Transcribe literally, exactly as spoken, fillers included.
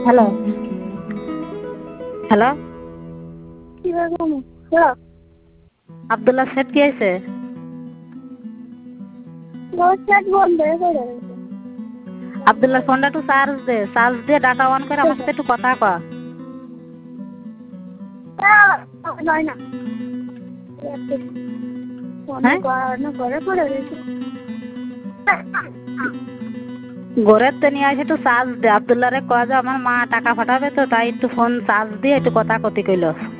hello hello Abdullah set কি আছে আব্দুল্লাহ ফোনটা একটু চার্জ দে চার্জ দিয়ে ডাটা অন করে আমার সাথে একটু কথা কয় ঘরের তো নিয়ে আসে একটু চার্জ দে আব্দুল্লাহ রে কয় যে আমার মা টাকা পাঠাবে তো তাই একটু ফোন চার্জ দিয়ে একটু কথা কতি কইল